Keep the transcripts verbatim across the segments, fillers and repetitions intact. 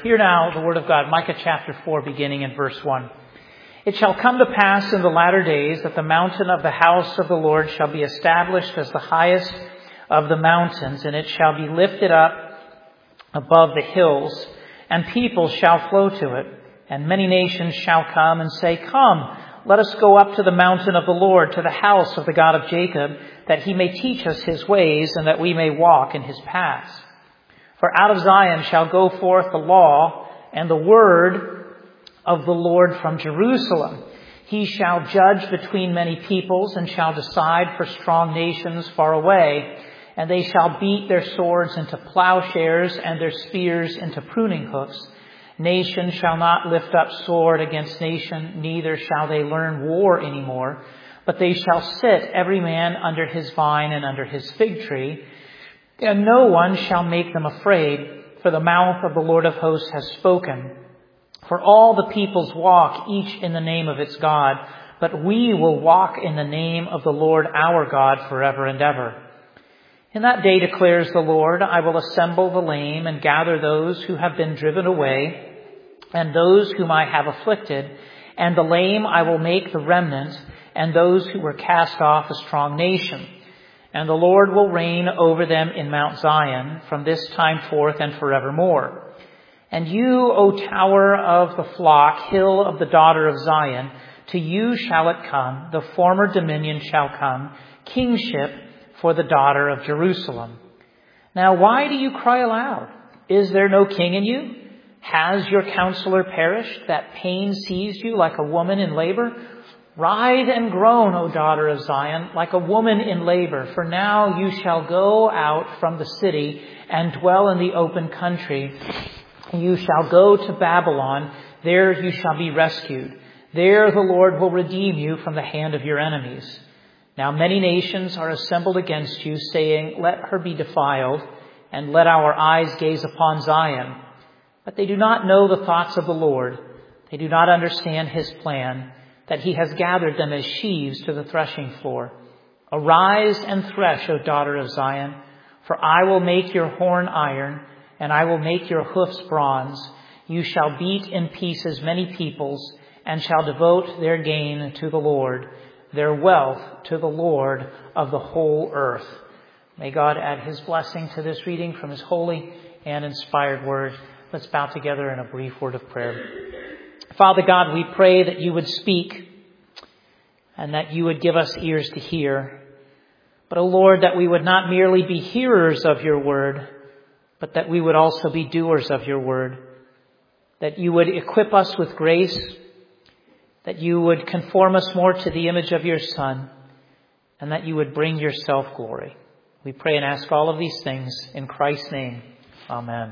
Hear now the word of God, Micah chapter four, beginning in verse one. It shall come to pass in the latter days that the mountain of the house of the Lord shall be established as the highest of the mountains, and it shall be lifted up above the hills, and people shall flow to it. And many nations shall come and say, Come, let us go up to the mountain of the Lord, to the house of the God of Jacob, that he may teach us his ways, and that we may walk in his paths. For out of Zion shall go forth the law and the word of the Lord from Jerusalem. He shall judge between many peoples, and shall decide for strong nations far away. And they shall beat their swords into plowshares, and their spears into pruning hooks. Nation shall not lift up sword against nation, neither shall they learn war any more. But they shall sit every man under his vine and under his fig tree, and no one shall make them afraid, for the mouth of the Lord of hosts has spoken. For all the peoples walk, each in the name of its God, but we will walk in the name of the Lord our God forever and ever. In that day, declares the Lord, I will assemble the lame and gather those who have been driven away, and those whom I have afflicted, and the lame I will make the remnant, and those who were cast off a strong nation. And the Lord will reign over them in Mount Zion from this time forth and forevermore. And you, O tower of the flock, hill of the daughter of Zion, to you shall it come, the former dominion shall come, kingship for the daughter of Jerusalem. Now why do you cry aloud? Is there no king in you? Has your counselor perished, that pain seized you like a woman in labor? Writhe and groan, O daughter of Zion, like a woman in labor, for now you shall go out from the city and dwell in the open country. You shall go to Babylon, there you shall be rescued. There the Lord will redeem you from the hand of your enemies. Now many nations are assembled against you, saying, Let her be defiled, and let our eyes gaze upon Zion. But they do not know the thoughts of the Lord. They do not understand his plan, that he has gathered them as sheaves to the threshing floor. Arise and thresh, O daughter of Zion, for I will make your horn iron, and I will make your hoofs bronze. You shall beat in pieces many peoples, and shall devote their gain to the Lord, their wealth to the Lord of the whole earth. May God add his blessing to this reading from his holy and inspired word. Let's bow together in a brief word of prayer. Father God, we pray that you would speak and that you would give us ears to hear. But, O Lord, that we would not merely be hearers of your word, but that we would also be doers of your word. That you would equip us with grace, that you would conform us more to the image of your Son, and that you would bring yourself glory. We pray and ask all of these things in Christ's name. Amen.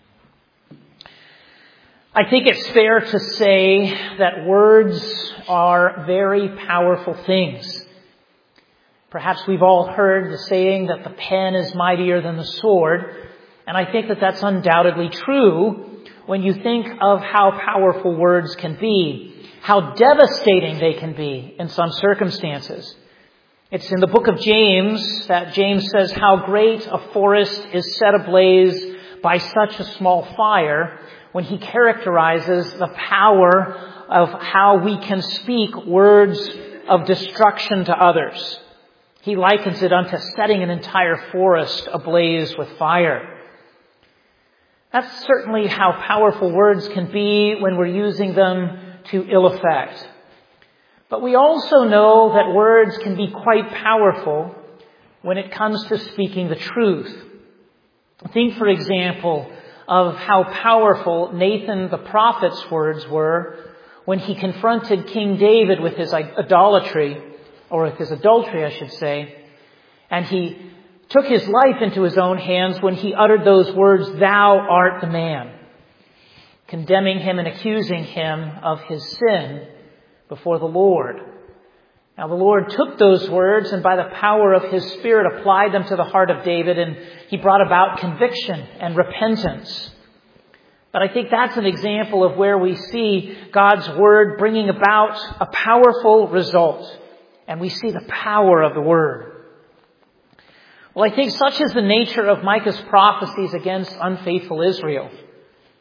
I think it's fair to say that words are very powerful things. Perhaps we've all heard the saying that the pen is mightier than the sword, and I think that that's undoubtedly true when you think of how powerful words can be, how devastating they can be in some circumstances. It's in the book of James that James says how great a forest is set ablaze by such a small fire, when he characterizes the power of how we can speak words of destruction to others. He likens it unto setting an entire forest ablaze with fire. That's certainly how powerful words can be when we're using them to ill effect. But we also know that words can be quite powerful when it comes to speaking the truth. Think, for example, of how powerful Nathan the prophet's words were when he confronted King David with his idolatry, or with his adultery, I should say. And he took his life into his own hands when he uttered those words, Thou art the man, condemning him and accusing him of his sin before the Lord. Now the Lord took those words and by the power of his Spirit applied them to the heart of David, and he brought about conviction and repentance. But I think that's an example of where we see God's word bringing about a powerful result. And we see the power of the word. Well, I think such is the nature of Micah's prophecies against unfaithful Israel.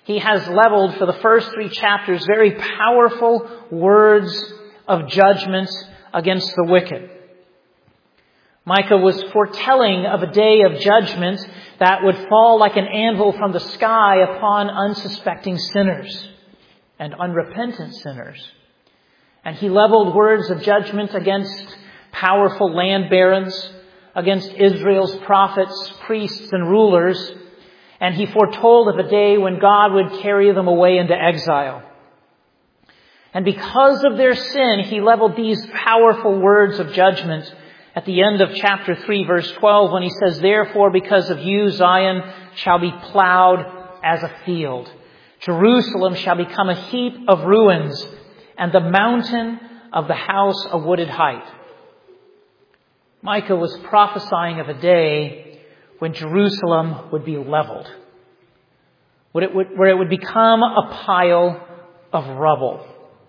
he has leveled for the first three chapters very powerful words of judgment against the wicked. Micah was foretelling of a day of judgment that would fall like an anvil from the sky upon unsuspecting sinners and unrepentant sinners. And he leveled words of judgment against powerful land barons, against Israel's prophets, priests, and rulers. And he foretold of a day when God would carry them away into exile. And because of their sin, he leveled these powerful words of judgment at the end of chapter three, verse twelve, when he says, "Therefore, because of you, Zion shall be plowed as a field. Jerusalem shall become a heap of ruins, and the mountain of the house a wooded height." Micah was prophesying of a day when Jerusalem would be leveled, where it would, where it would become a pile of rubble.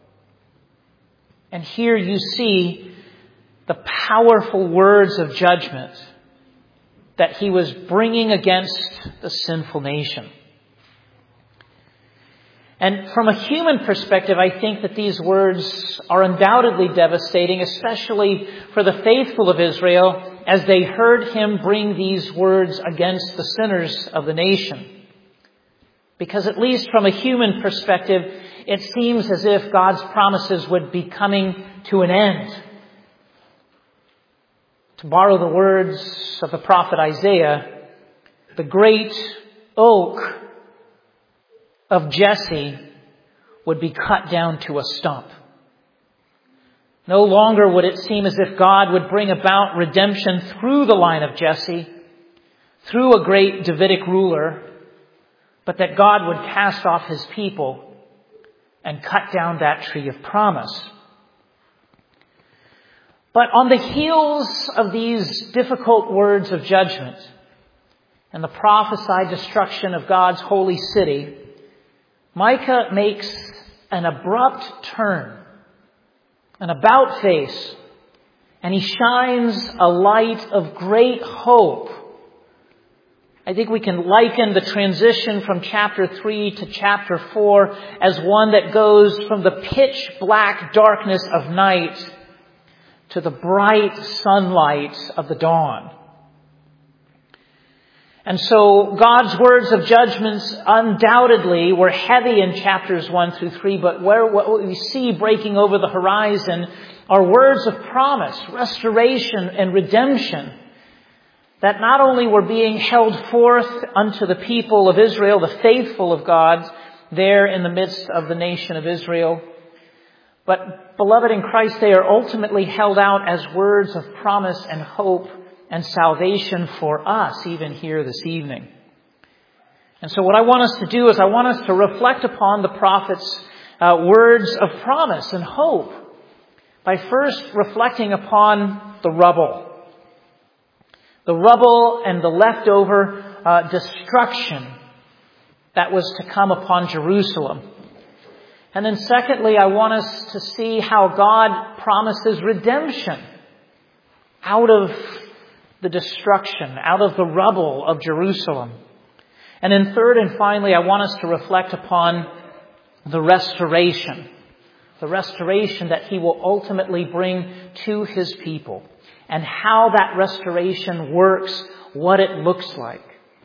And here you see the powerful words of judgment that he was bringing against the sinful nation. And from a human perspective, I think that these words are undoubtedly devastating, especially for the faithful of Israel, as they heard him bring these words against the sinners of the nation. Because at least from a human perspective, it seems as if God's promises would be coming to an end. To borrow the words of the prophet Isaiah, the great oak of Jesse would be cut down to a stump. No longer would it seem as if God would bring about redemption through the line of Jesse, through a great Davidic ruler, but that God would cast off his people and cut down that tree of promise. But on the heels of these difficult words of judgment and the prophesied destruction of God's holy city, Micah makes an abrupt turn, an about face, and he shines a light of great hope. I think we can liken the transition from chapter three to chapter four as one that goes from the pitch black darkness of night to the bright sunlight of the dawn. And so God's words of judgments undoubtedly were heavy in chapters one through three, but where what we see breaking over the horizon are words of promise, restoration, and redemption that not only were being held forth unto the people of Israel, the faithful of God, there in the midst of the nation of Israel, but, beloved in Christ, they are ultimately held out as words of promise and hope and salvation for us, even here this evening. And so what I want us to do is I want us to reflect upon the prophet's uh, words of promise and hope by first reflecting upon the rubble. The rubble and the leftover uh, destruction that was to come upon Jerusalem. And then secondly, I want us to see how God promises redemption out of the destruction, out of the rubble of Jerusalem. And then third and finally, I want us to reflect upon the restoration, the restoration that he will ultimately bring to his people, and how that restoration works, what it looks like.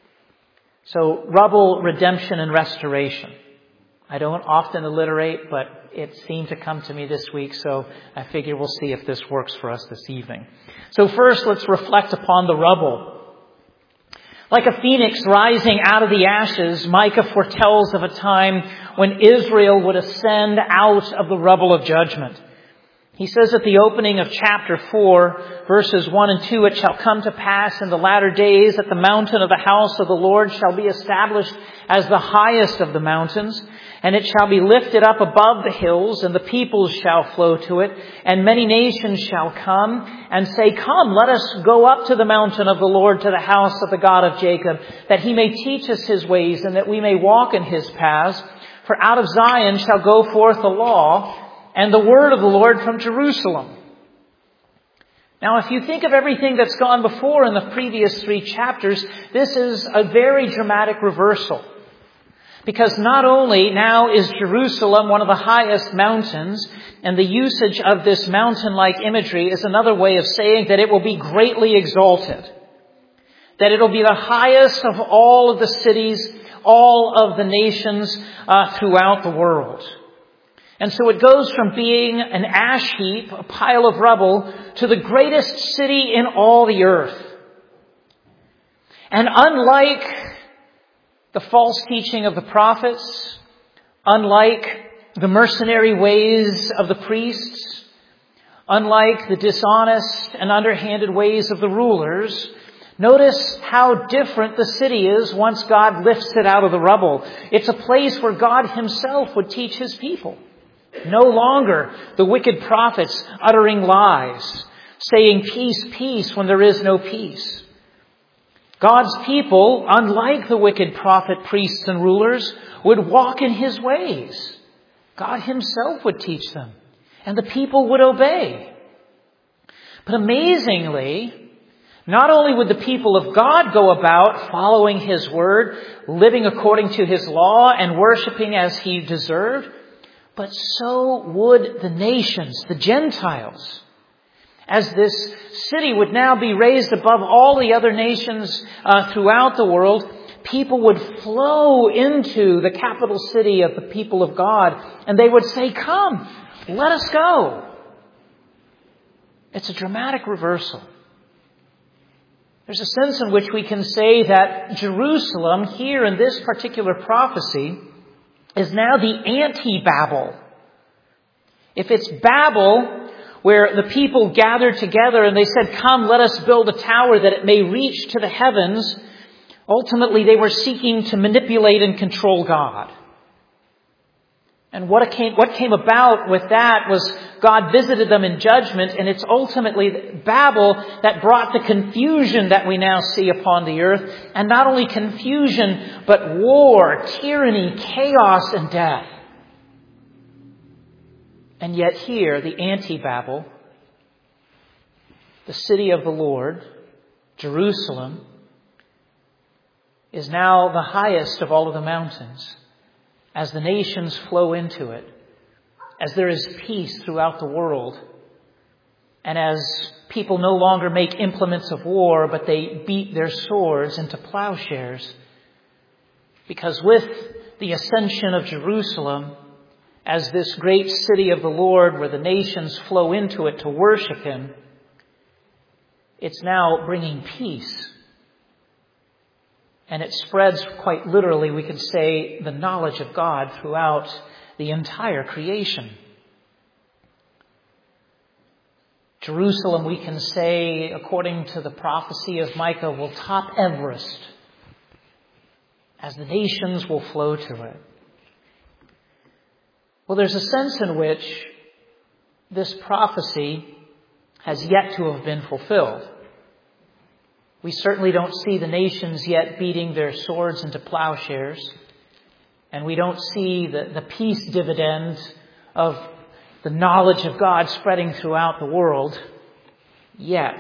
So, rubble, redemption, and restoration. I don't often alliterate, but it seemed to come to me this week, so I figure we'll see if this works for us this evening. So first, let's reflect upon the rubble. Like a phoenix rising out of the ashes, Micah foretells of a time when Israel would ascend out of the rubble of judgment. He says at the opening of chapter four, verses one and two, "It shall come to pass in the latter days that the mountain of the house of the Lord shall be established as the highest of the mountains, and it shall be lifted up above the hills, and the peoples shall flow to it, and many nations shall come and say, Come, let us go up to the mountain of the Lord, to the house of the God of Jacob, that he may teach us his ways, and that we may walk in his paths. For out of Zion shall go forth the law, and the word of the Lord from Jerusalem." Now, if you think of everything that's gone before in the previous three chapters, this is a very dramatic reversal. Because not only now is Jerusalem one of the highest mountains, and the usage of this mountain-like imagery is another way of saying that it will be greatly exalted. That it'll be the highest of all of the cities, all of the nations uh, throughout the world. And so it goes from being an ash heap, a pile of rubble, to the greatest city in all the earth. And unlike the false teaching of the prophets, unlike the mercenary ways of the priests, unlike the dishonest and underhanded ways of the rulers, notice how different the city is once God lifts it out of the rubble. It's a place where God himself would teach his people. No longer the wicked prophets uttering lies, saying peace, peace when there is no peace. God's people, unlike the wicked prophet, priests, and rulers, would walk in his ways. God himself would teach them, and the people would obey. But amazingly, not only would the people of God go about following his word, living according to his law, and worshiping as he deserved, but so would the nations, the Gentiles. As this city would now be raised above all the other nations uh, throughout the world, people would flow into the capital city of the people of God, and they would say, "Come, let us go." It's a dramatic reversal. There's a sense in which we can say that Jerusalem, here in this particular prophecy, is now the anti-Babel. If it's Babel, where the people gathered together and they said, "Come, let us build a tower that it may reach to the heavens," ultimately they were seeking to manipulate and control God. And what came, what came about with that was God visited them in judgment, and it's ultimately Babel that brought the confusion that we now see upon the earth. And not only confusion, but war, tyranny, chaos, and death. And yet here, the anti-Babel, the city of the Lord, Jerusalem, is now the highest of all of the mountains. As the nations flow into it, as there is peace throughout the world, and as people no longer make implements of war, but they beat their swords into plowshares. Because with the ascension of Jerusalem, as this great city of the Lord, where the nations flow into it to worship him, it's now bringing peace. And it spreads, quite literally, we could say, the knowledge of God throughout the entire creation. Jerusalem, we can say, according to the prophecy of Micah, will top Everest, as the nations will flow to it. Well, there's a sense in which this prophecy has yet to have been fulfilled. We certainly don't see the nations yet beating their swords into plowshares. And we don't see the, the peace dividend of the knowledge of God spreading throughout the world yet.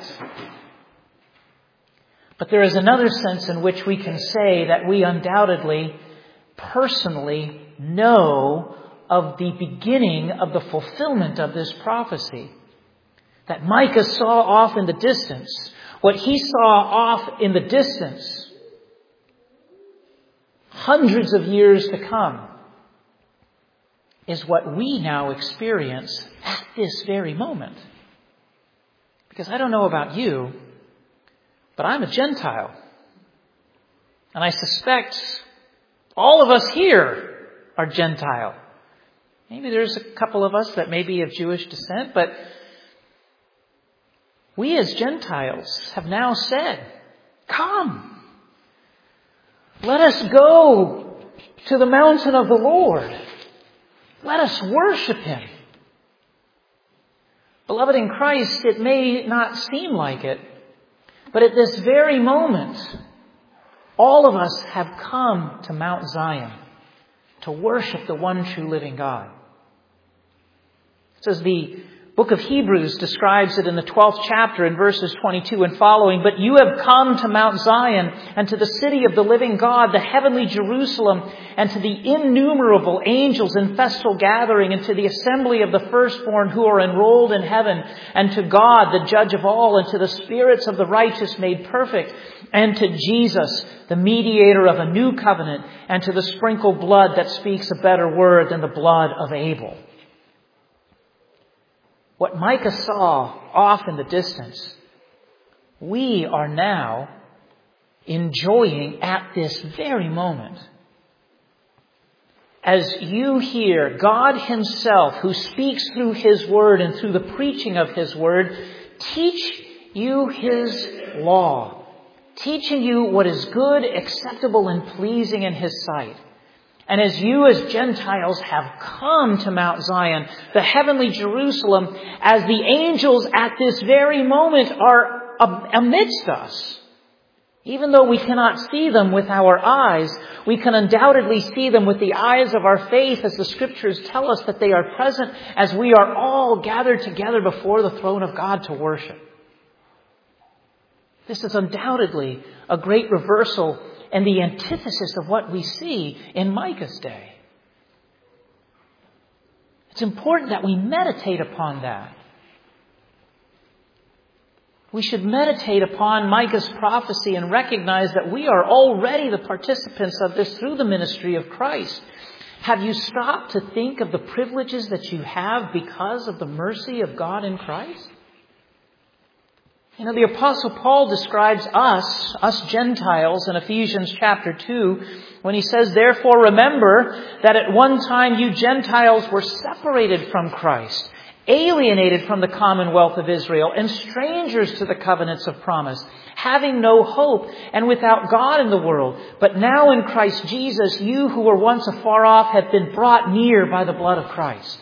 But there is another sense in which we can say that we undoubtedly, personally know of the beginning of the fulfillment of this prophecy. That Micah saw off in the distance. What he saw off in the distance, hundreds of years to come, is what we now experience at this very moment. Because I don't know about you, but I'm a Gentile. And I suspect all of us here are Gentile. Maybe there's a couple of us that may be of Jewish descent, but we as Gentiles have now said, "Come, let us go to the mountain of the Lord. Let us worship him." Beloved in Christ, it may not seem like it, but at this very moment, all of us have come to Mount Zion to worship the one true living God. It says the Book of Hebrews describes it in the twelfth chapter in verses twenty-two and following. But you have come to Mount Zion and to the city of the living God, the heavenly Jerusalem, and to the innumerable angels in festal gathering, and to the assembly of the firstborn who are enrolled in heaven, and to God, the judge of all, and to the spirits of the righteous made perfect, and to Jesus, the mediator of a new covenant, and to the sprinkled blood that speaks a better word than the blood of Abel. What Micah saw off in the distance, we are now enjoying at this very moment. As you hear God Himself, who speaks through His Word and through the preaching of His Word, teach you His law, teaching you what is good, acceptable, and pleasing in His sight. And as you as Gentiles have come to Mount Zion, the heavenly Jerusalem, as the angels at this very moment are amidst us, even though we cannot see them with our eyes, we can undoubtedly see them with the eyes of our faith, as the Scriptures tell us that they are present as we are all gathered together before the throne of God to worship. This is undoubtedly a great reversal and the antithesis of what we see in Micah's day. It's important that we meditate upon that. We should meditate upon Micah's prophecy and recognize that we are already the participants of this through the ministry of Christ. Have you stopped to think of the privileges that you have because of the mercy of God in Christ? You know, the Apostle Paul describes us, us Gentiles, in Ephesians chapter two, when he says, "Therefore remember that at one time you Gentiles were separated from Christ, alienated from the commonwealth of Israel, and strangers to the covenants of promise, having no hope and without God in the world. But now in Christ Jesus, you who were once afar off have been brought near by the blood of Christ."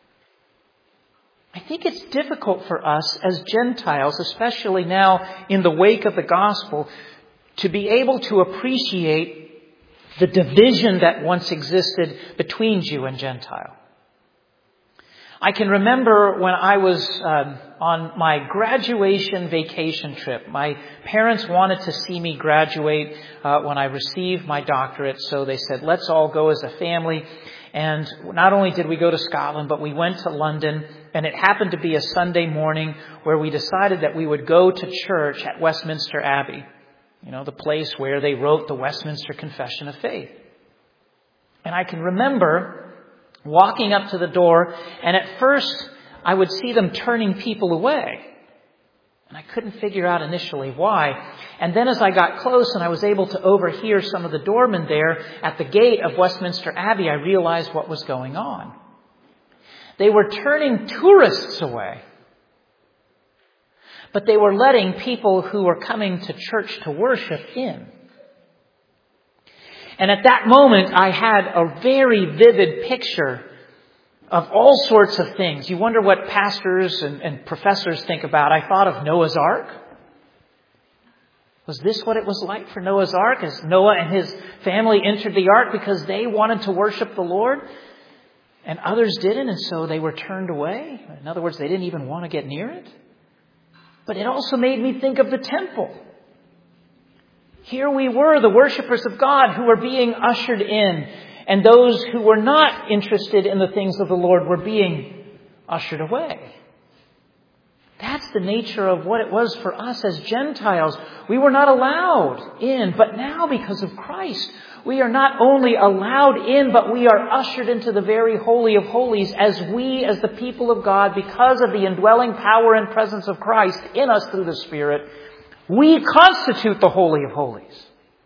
I think it's difficult for us as Gentiles, especially now in the wake of the gospel, to be able to appreciate the division that once existed between Jew and Gentile. I can remember when I was um, on my graduation vacation trip. My parents wanted to see me graduate uh, when I received my doctorate, so they said, let's all go as a family. And not only did we go to Scotland, but we went to London, and it happened to be a Sunday morning where we decided that we would go to church at Westminster Abbey, you know, the place where they wrote the Westminster Confession of Faith. And I can remember walking up to the door, and at first I would see them turning people away. And I couldn't figure out initially why. And then as I got close and I was able to overhear some of the doormen there at the gate of Westminster Abbey, I realized what was going on. They were turning tourists away. But they were letting people who were coming to church to worship in. And at that moment, I had a very vivid picture of all sorts of things. You wonder what pastors and, and professors think about. I thought of Noah's Ark. Was this what it was like for Noah's Ark as Noah and his family entered the ark because they wanted to worship the Lord and others didn't, and so they were turned away? In other words, they didn't even want to get near it. But it also made me think of the temple. Here we were, the worshipers of God, who were being ushered in, and those who were not interested in the things of the Lord were being ushered away. That's the nature of what it was for us as Gentiles. We were not allowed in, but now because of Christ, we are not only allowed in, but we are ushered into the very Holy of Holies as we, as the people of God, because of the indwelling power and presence of Christ in us through the Spirit, we constitute the Holy of Holies.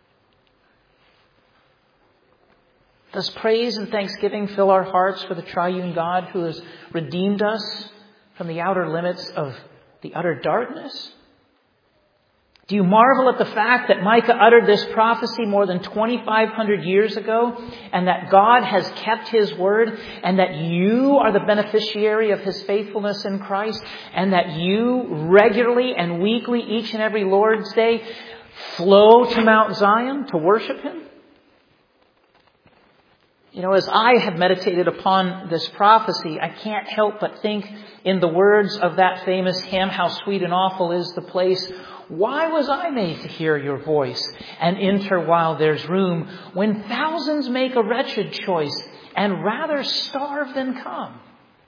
Does praise and thanksgiving fill our hearts for the triune God who has redeemed us from the outer limits of the utter darkness? Do you marvel at the fact that Micah uttered this prophecy more than twenty-five hundred years ago, and that God has kept His word, and that you are the beneficiary of His faithfulness in Christ, and that you regularly and weekly, each and every Lord's Day, flow to Mount Zion to worship Him? You know, as I have meditated upon this prophecy, I can't help but think in the words of that famous hymn, "How sweet and awful is the place. Why was I made to hear your voice and enter while there's room, when thousands make a wretched choice and rather starve than come?"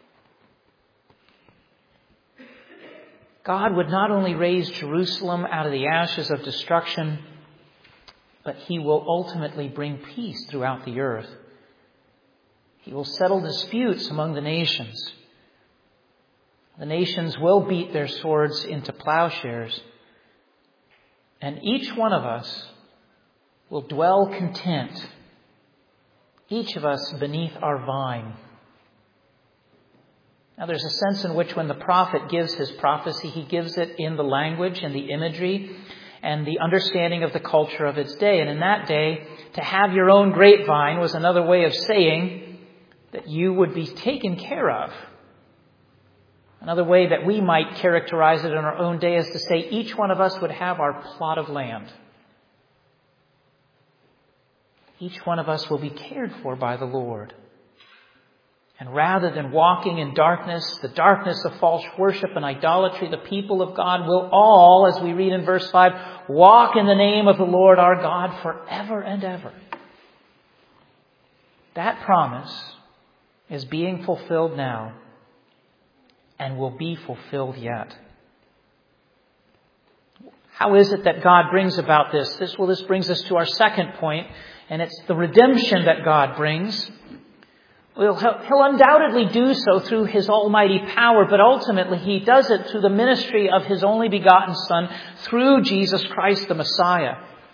God would not only raise Jerusalem out of the ashes of destruction, but he will ultimately bring peace throughout the earth. He will settle disputes among the nations. The nations will beat their swords into plowshares, and each one of us will dwell content, each of us beneath our vine. Now, there's a sense in which when the prophet gives his prophecy, he gives it in the language and the imagery and the understanding of the culture of its day. And in that day, to have your own grapevine was another way of saying that you would be taken care of. Another way that we might characterize it in our own day is to say each one of us would have our plot of land. Each one of us will be cared for by the Lord. And rather than walking in darkness, the darkness of false worship and idolatry, the people of God will all, as we read in verse five, walk in the name of the Lord our God forever and ever. That promise is being fulfilled now and will be fulfilled yet. How is it that God brings about this? This well, this brings us to our second point, and it's the redemption that God brings. Well, he'll undoubtedly do so through his almighty power, but ultimately he does it through the ministry of his only begotten Son, through Jesus Christ the Messiah.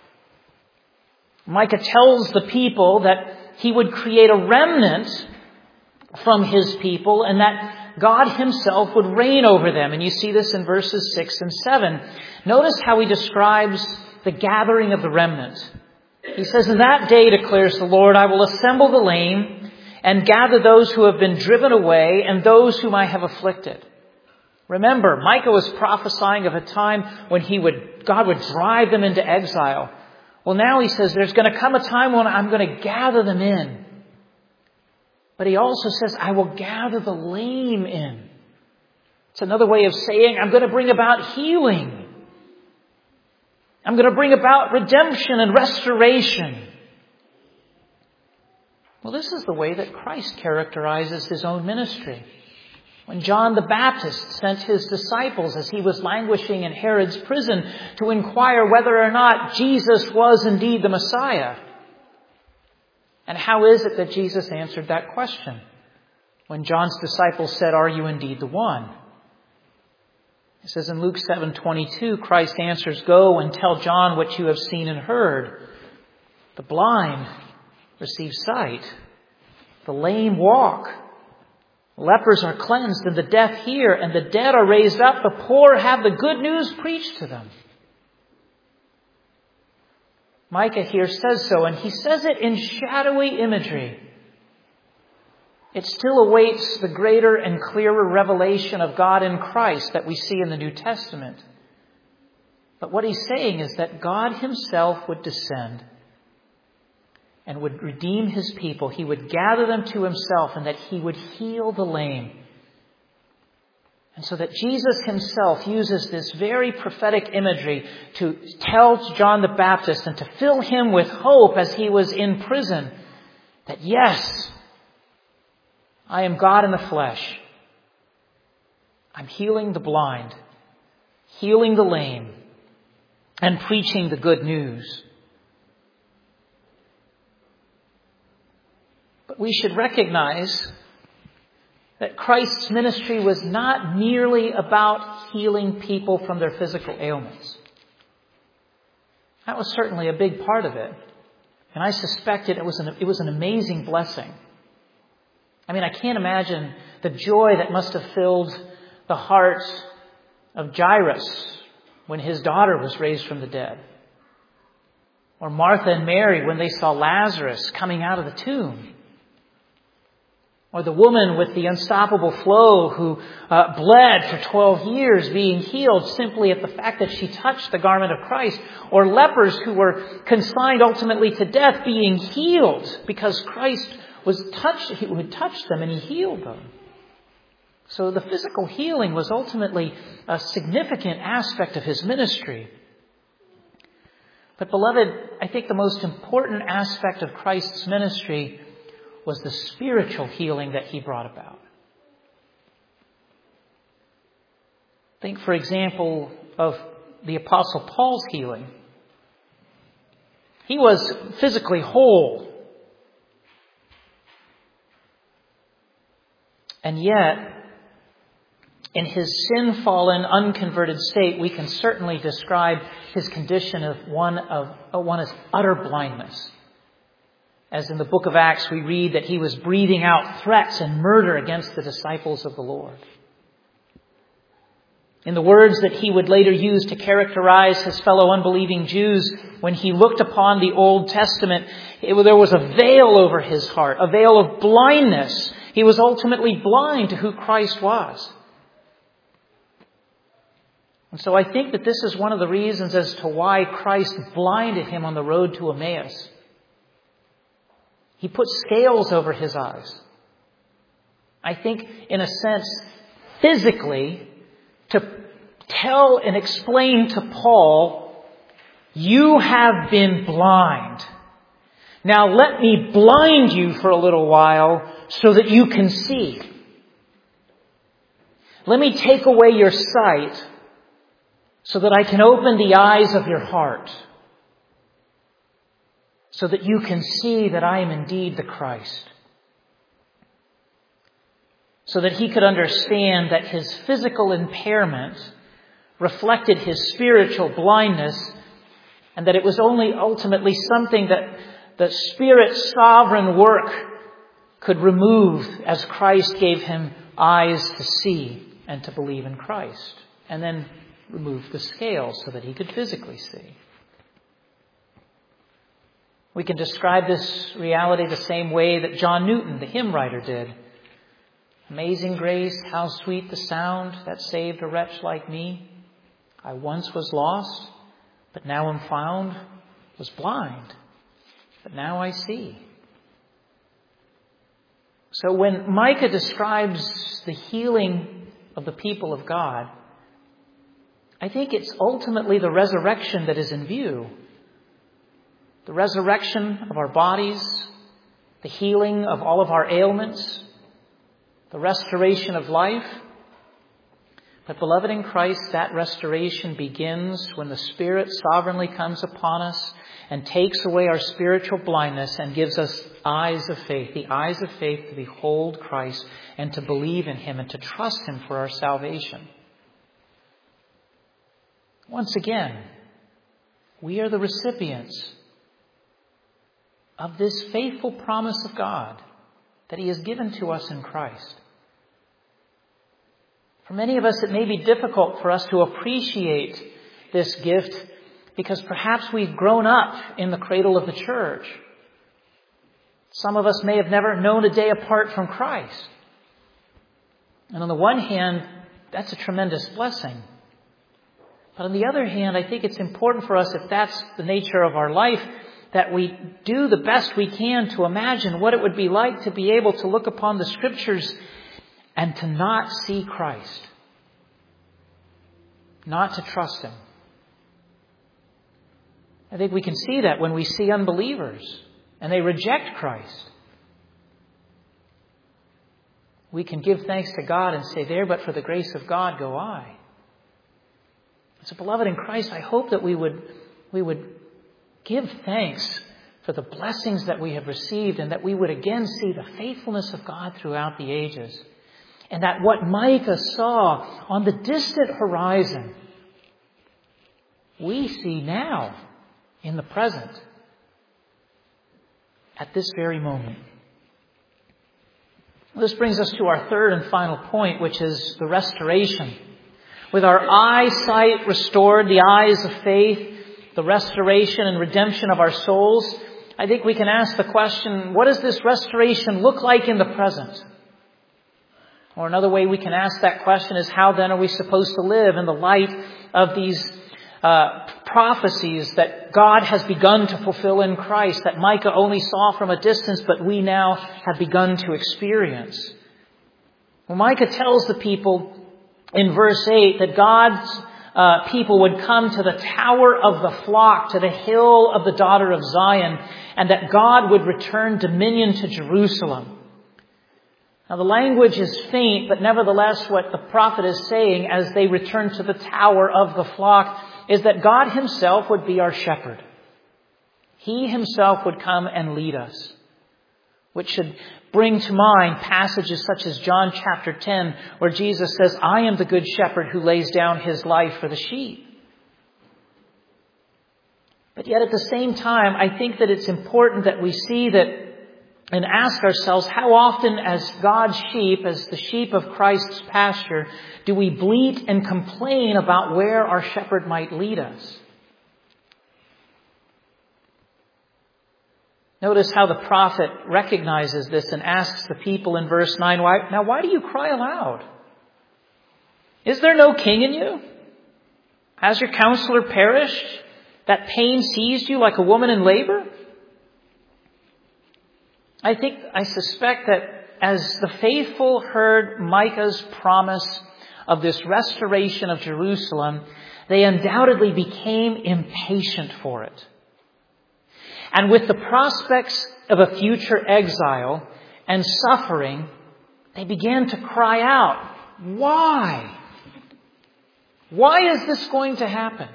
Micah tells the people that he would create a remnant from his people and that God himself would reign over them. And you see this in verses six and seven. Notice how he describes the gathering of the remnant. He says, "In that day, declares the Lord, I will assemble the lame and gather those who have been driven away and those whom I have afflicted." Remember, Micah was prophesying of a time when he would, God would drive them into exile. Well, now he says there's going to come a time when I'm going to gather them in. But he also says, I will gather the lame in. It's another way of saying I'm going to bring about healing. I'm going to bring about redemption and restoration. Well, this is the way that Christ characterizes his own ministry. When John the Baptist sent his disciples as he was languishing in Herod's prison to inquire whether or not Jesus was indeed the Messiah. And how is it that Jesus answered that question? When John's disciples said, "Are you indeed the one?" It says in Luke seven twenty-two, Christ answers, "Go and tell John what you have seen and heard. The blind receive sight. The lame walk. Lepers are cleansed and the deaf hear, and the dead are raised up. The poor have the good news preached to them." Micah here says so, and he says it in shadowy imagery. It still awaits the greater and clearer revelation of God in Christ that we see in the New Testament. But what he's saying is that God himself would descend and would redeem his people. He would gather them to himself, and that he would heal the lame. And so that Jesus himself uses this very prophetic imagery to tell John the Baptist and to fill him with hope as he was in prison, that yes, I am God in the flesh. I'm healing the blind, healing the lame, and preaching the good news. But we should recognize that Christ's ministry was not merely about healing people from their physical ailments. That was certainly a big part of it. And I suspect it was an, it was an amazing blessing. I mean, I can't imagine the joy that must have filled the heart of Jairus when his daughter was raised from the dead. Or Martha and Mary when they saw Lazarus coming out of the tomb. Or the woman with the unstoppable flow who uh, bled for twelve years being healed simply at the fact that she touched the garment of Christ. Or lepers who were consigned ultimately to death being healed because Christ was touch, he would touch them and he healed them. So the physical healing was ultimately a significant aspect of his ministry. But beloved, I think the most important aspect of Christ's ministry was the spiritual healing that he brought about. Think, for example, of the Apostle Paul's healing. He was physically whole. And yet, in his sin-fallen, unconverted state, we can certainly describe his condition of one of one as utter blindness. As in the book of Acts, we read that he was breathing out threats and murder against the disciples of the Lord. In the words that he would later use to characterize his fellow unbelieving Jews, when he looked upon the Old Testament, it, there was a veil over his heart, a veil of blindness. He was ultimately blind to who Christ was. And so I think that this is one of the reasons as to why Christ blinded him on the road to Emmaus. He put scales over his eyes. I think, in a sense, physically, to tell and explain to Paul, you have been blind. Now let me blind you for a little while so that you can see. Let me take away your sight so that I can open the eyes of your heart, so that you can see that I am indeed the Christ. So that he could understand that his physical impairment reflected his spiritual blindness, and that it was only ultimately something that the Spirit's sovereign work could remove as Christ gave him eyes to see and to believe in Christ, and then remove the scales so that he could physically see. We can describe this reality the same way that John Newton, the hymn writer, did. Amazing grace, how sweet the sound that saved a wretch like me. I once was lost, but now am found, was blind, but now I see. So when Micah describes the healing of the people of God, I think it's ultimately the resurrection that is in view. The resurrection of our bodies, the healing of all of our ailments, the restoration of life. But beloved in Christ, that restoration begins when the Spirit sovereignly comes upon us and takes away our spiritual blindness and gives us eyes of faith, the eyes of faith to behold Christ and to believe in him and to trust him for our salvation. Once again, we are the recipients of this faithful promise of God that he has given to us in Christ. For many of us, it may be difficult for us to appreciate this gift because perhaps we've grown up in the cradle of the church. Some of us may have never known a day apart from Christ. And on the one hand, that's a tremendous blessing. But on the other hand, I think it's important for us, if that's the nature of our life, that we do the best we can to imagine what it would be like to be able to look upon the Scriptures and to not see Christ, not to trust him. I think we can see that when we see unbelievers and they reject Christ. We can give thanks to God and say, there, but for the grace of God go I. So, beloved in Christ, I hope that we would we would give thanks for the blessings that we have received, and that we would again see the faithfulness of God throughout the ages. And that what Micah saw on the distant horizon, we see now in the present, at this very moment. This brings us to our third and final point, which is the restoration. With our eyesight restored, the eyes of faith, the restoration and redemption of our souls, I think we can ask the question, what does this restoration look like in the present? Or another way we can ask that question is, how then are we supposed to live in the light of these uh, prophecies that God has begun to fulfill in Christ, that Micah only saw from a distance, but we now have begun to experience. Well, Micah tells the people in verse eight that God's uh, people would come to the tower of the flock, to the hill of the daughter of Zion, and that God would return dominion to Jerusalem. Now, the language is faint, but nevertheless what the prophet is saying as they return to the tower of the flock is that God himself would be our shepherd. He himself would come and lead us, which should bring to mind passages such as John chapter ten, where Jesus says, I am the good shepherd who lays down his life for the sheep. But yet at the same time, I think that it's important that we see that and ask ourselves, how often as God's sheep, as the sheep of Christ's pasture, do we bleat and complain about where our shepherd might lead us? Notice how the prophet recognizes this and asks the people in verse nine, why, now why do you cry aloud? Is there no king in you? Has your counselor perished? That pain seized you like a woman in labor? I think, I suspect that as the faithful heard Micah's promise of this restoration of Jerusalem, they undoubtedly became impatient for it. And with the prospects of a future exile and suffering, they began to cry out, why? Why is this going to happen?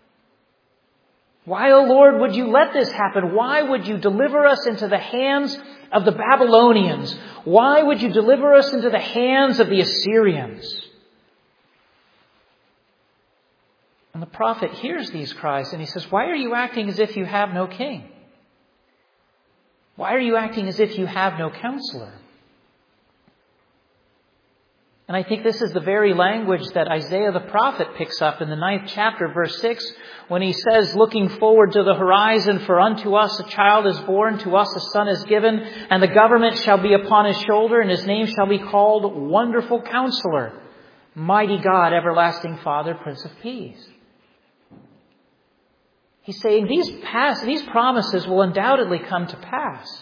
Why, O Lord, would you let this happen? Why would you deliver us into the hands of the Babylonians? Why would you deliver us into the hands of the Assyrians? And the prophet hears these cries and he says, why are you acting as if you have no king? Why are you acting as if you have no counselor? And I think this is the very language that Isaiah the prophet picks up in the ninth chapter, verse six, when he says, looking forward to the horizon, for unto us a child is born, to us a son is given, and the government shall be upon his shoulder, and his name shall be called Wonderful Counselor, Mighty God, Everlasting Father, Prince of Peace. He's saying these past, these promises will undoubtedly come to pass,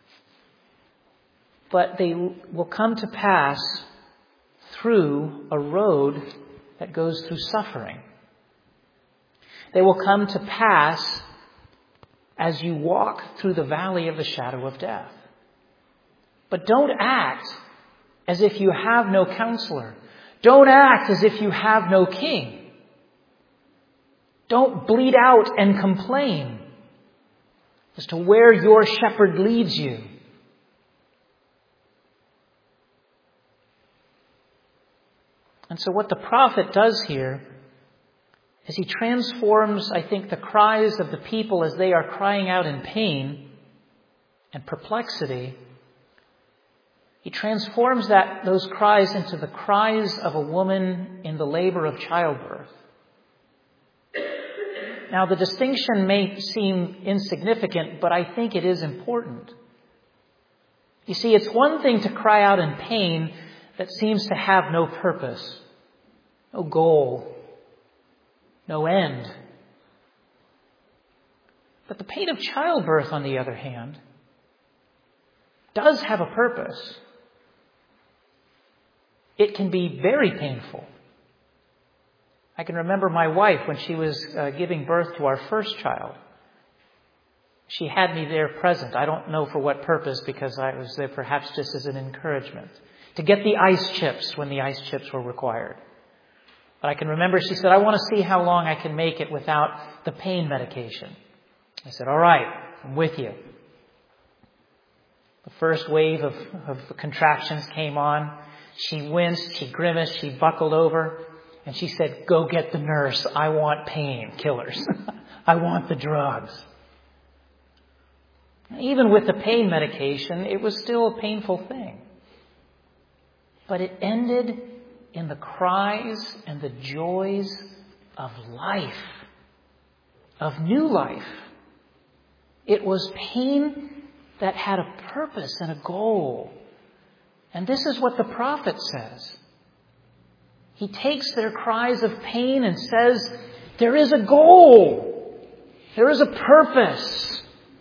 but they will come to pass through a road that goes through suffering. They will come to pass as you walk through the valley of the shadow of death. But don't act as if you have no counselor. Don't act as if you have no king. Don't bleat out and complain as to where your shepherd leads you. And so what the prophet does here is he transforms, I think, the cries of the people as they are crying out in pain and perplexity. He transforms that those cries into the cries of a woman in the labor of childbirth. Now, the distinction may seem insignificant, but I think it is important. You see, it's one thing to cry out in pain that seems to have no purpose, no goal, no end. But the pain of childbirth, on the other hand, does have a purpose. It can be very painful. I can remember my wife when she was uh, giving birth to our first child. She had me there present. I don't know for what purpose, because I was there perhaps just as an encouragement, to get the ice chips when the ice chips were required. But I can remember she said, I want to see how long I can make it without the pain medication. I said, all right, I'm with you. The first wave of, of contractions came on. She winced, she grimaced, she buckled over, and she said, go get the nurse. I want pain killers. I want the drugs. Even with the pain medication, it was still a painful thing. But it ended in the cries and the joys of life, of new life. It was pain that had a purpose and a goal. And this is what the prophet says. He takes their cries of pain and says, There is a goal. There is a purpose.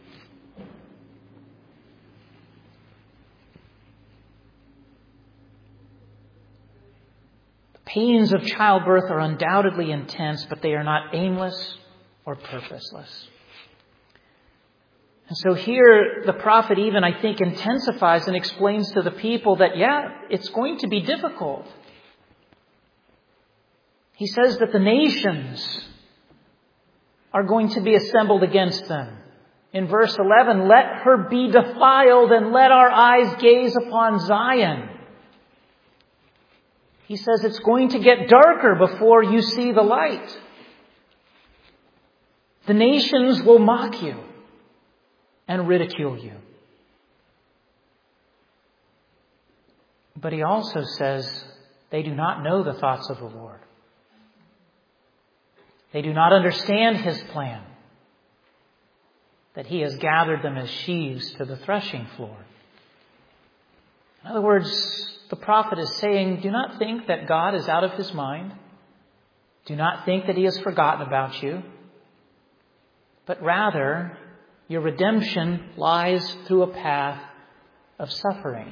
The pains of childbirth are undoubtedly intense, but they are not aimless or purposeless. And so here the prophet even, I think, intensifies and explains to the people that, yeah, it's going to be difficult. He says that the nations are going to be assembled against them. In verse eleven, let her be defiled and let our eyes gaze upon Zion. He says it's going to get darker before you see the light. The nations will mock you and ridicule you. But he also says they do not know the thoughts of the Lord. They do not understand his plan, that he has gathered them as sheaves to the threshing floor. In other words, the prophet is saying, do not think that God is out of his mind. Do not think that he has forgotten about you. But rather, your redemption lies through a path of suffering.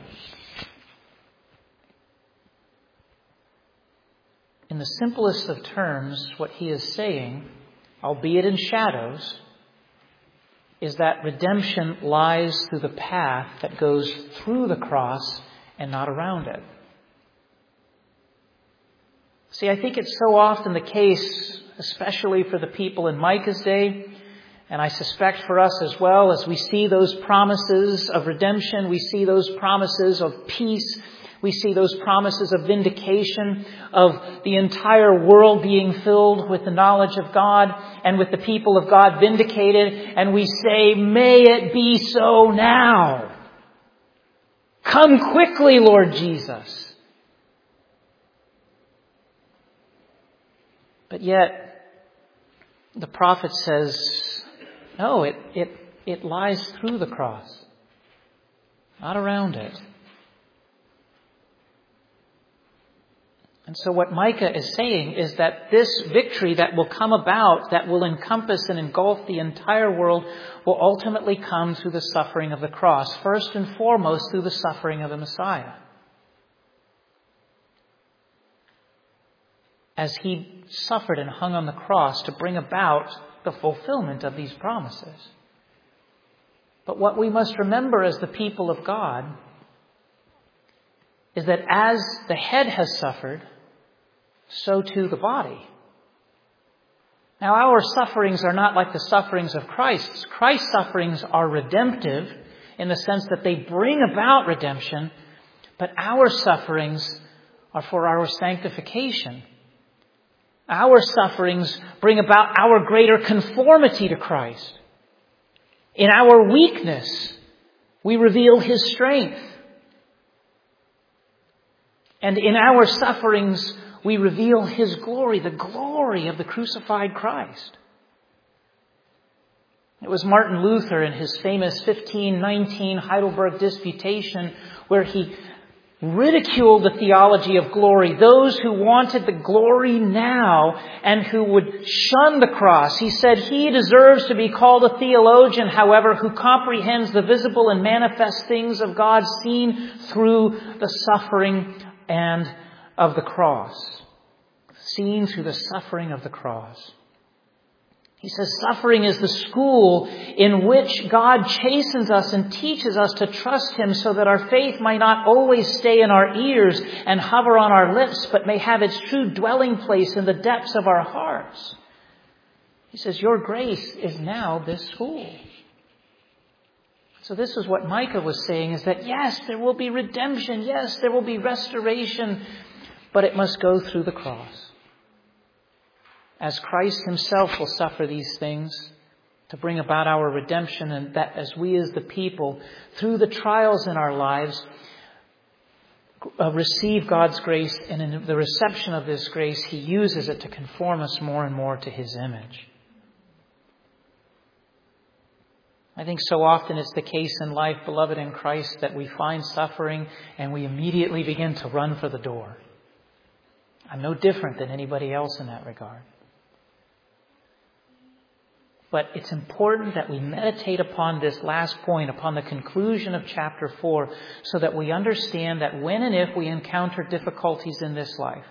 In the simplest of terms, what he is saying, albeit in shadows, is that redemption lies through the path that goes through the cross and not around it. See, I think it's so often the case, especially for the people in Micah's day, and I suspect for us as well, as we see those promises of redemption, we see those promises of peace, we see those promises of vindication, of the entire world being filled with the knowledge of God and with the people of God vindicated, and we say, may it be so now. Come quickly, Lord Jesus. But yet, the prophet says, no, it, it, it lies through the cross, not around it. And so what Micah is saying is that this victory that will come about, that will encompass and engulf the entire world, will ultimately come through the suffering of the cross. First and foremost, through the suffering of the Messiah. As he suffered and hung on the cross to bring about the fulfillment of these promises. But what we must remember as the people of God is that as the head has suffered, so too the body. Now, our sufferings are not like the sufferings of Christ. Christ's sufferings are redemptive in the sense that they bring about redemption, but our sufferings are for our sanctification. Our sufferings bring about our greater conformity to Christ. In our weakness, we reveal his strength. And in our sufferings, we reveal his glory, the glory of the crucified Christ. It was Martin Luther in his famous fifteen nineteen Heidelberg Disputation where he ridiculed the theology of glory, those who wanted the glory now and who would shun the cross. He said, he deserves to be called a theologian, however, who comprehends the visible and manifest things of God seen through the suffering and of the cross. Seen through the suffering of the cross. He says suffering is the school in which God chastens us and teaches us to trust him so that our faith might not always stay in our ears and hover on our lips, but may have its true dwelling place in the depths of our hearts. He says your grace is now this school. So this is what Micah was saying, is that yes, there will be redemption. Yes, there will be restoration, but it must go through the cross. As Christ himself will suffer these things to bring about our redemption, and that as we as the people, through the trials in our lives, uh, receive God's grace, and in the reception of this grace, he uses it to conform us more and more to his image. I think so often it's the case in life, beloved in Christ, that we find suffering and we immediately begin to run for the door. I'm no different than anybody else in that regard. But it's important that we meditate upon this last point, upon the conclusion of chapter four, so that we understand that when and if we encounter difficulties in this life,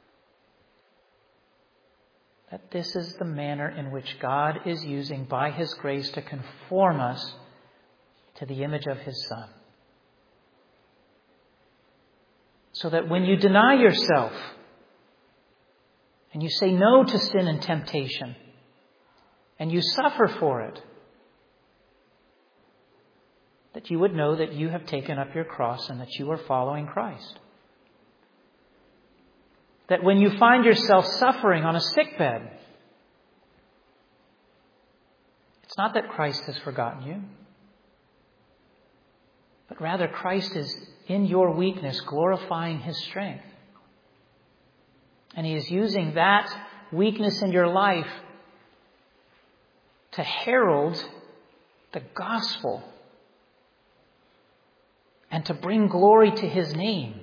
that this is the manner in which God is using by His grace to conform us to the image of His Son. So that when you deny yourself and you say no to sin and temptation, and you suffer for it, that you would know that you have taken up your cross and that you are following Christ. That when you find yourself suffering on a sickbed, it's not that Christ has forgotten you, but rather Christ is in your weakness glorifying His strength. And He is using that weakness in your life to herald the gospel and to bring glory to His name.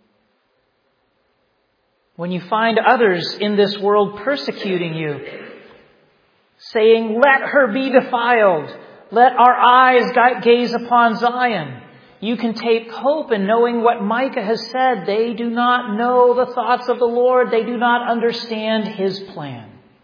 When you find others in this world persecuting you, saying, "Let her be defiled, let our eyes gaze upon Zion," you can take hope in knowing what Micah has said. They do not know the thoughts of the Lord. They do not understand His plan.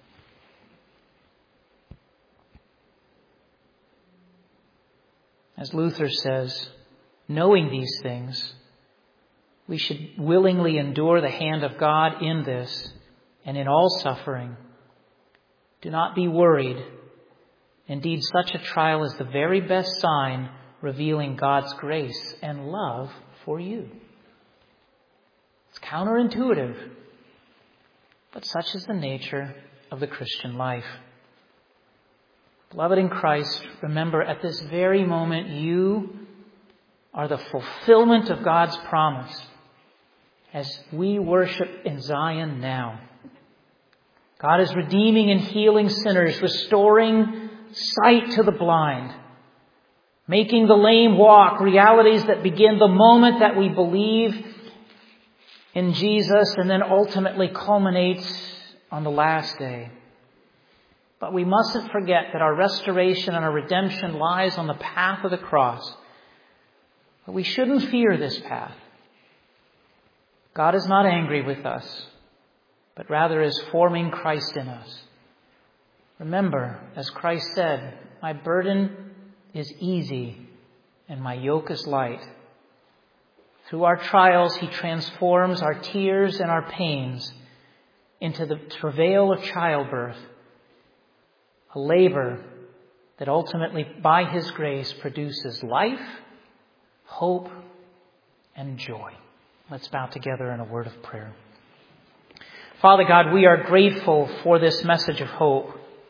As Luther says, knowing these things, we should willingly endure the hand of God in this and in all suffering. Do not be worried. Indeed, such a trial is the very best sign revealing God's grace and love for you. It's counterintuitive, but such is the nature of the Christian life. Beloved in Christ, remember at this very moment you are the fulfillment of God's promise as we worship in Zion now. God is redeeming and healing sinners, restoring sight to the blind, making the lame walk, realities that begin the moment that we believe in Jesus and then ultimately culminates on the last day. But we mustn't forget that our restoration and our redemption lies on the path of the cross. But we shouldn't fear this path. God is not angry with us, but rather is forming Christ in us. Remember, as Christ said, "My burden is easy and my yoke is light." Through our trials, He transforms our tears and our pains into the travail of childbirth, a labor that ultimately, by His grace, produces life, hope, and joy. Let's bow together in a word of prayer. Father God, we are grateful for this message of hope.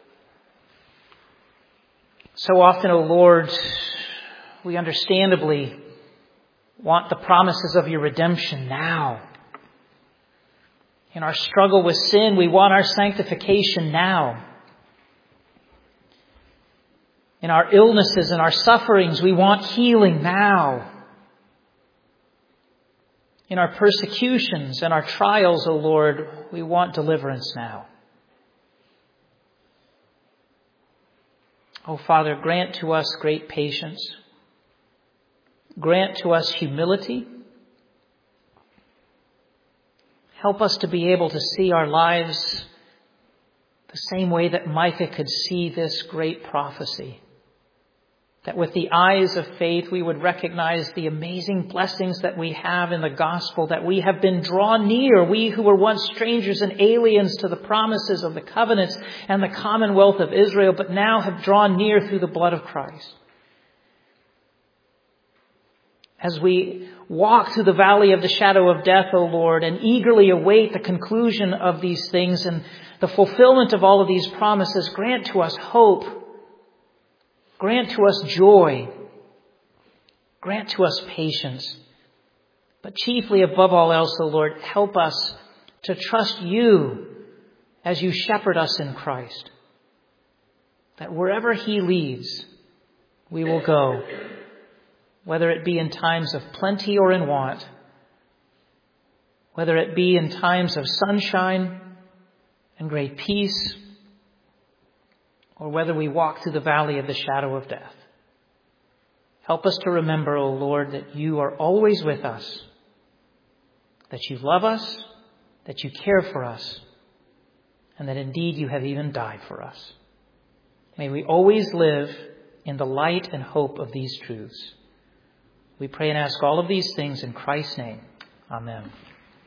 So often, O Lord, we understandably want the promises of your redemption now. In our struggle with sin, we want our sanctification now. In our illnesses and our sufferings, we want healing now. In our persecutions and our trials, O Lord, we want deliverance now. O Father, grant to us great patience. Grant to us humility. Help us to be able to see our lives the same way that Micah could see this great prophecy. That with the eyes of faith, we would recognize the amazing blessings that we have in the gospel, that we have been drawn near, we who were once strangers and aliens to the promises of the covenants and the commonwealth of Israel, but now have drawn near through the blood of Christ. As we walk through the valley of the shadow of death, O Lord, and eagerly await the conclusion of these things and the fulfillment of all of these promises, grant to us hope. Grant to us joy. Grant to us patience. But chiefly above all else, O Lord, help us to trust you as you shepherd us in Christ. That wherever He leads, we will go. Whether it be in times of plenty or in want. Whether it be in times of sunshine and great peace. or whether we walk through the valley of the shadow of death. Help us to remember, O Lord, that you are always with us, that you love us, that you care for us, and that indeed you have even died for us. May we always live in the light and hope of these truths. We pray and ask all of these things in Christ's name. Amen.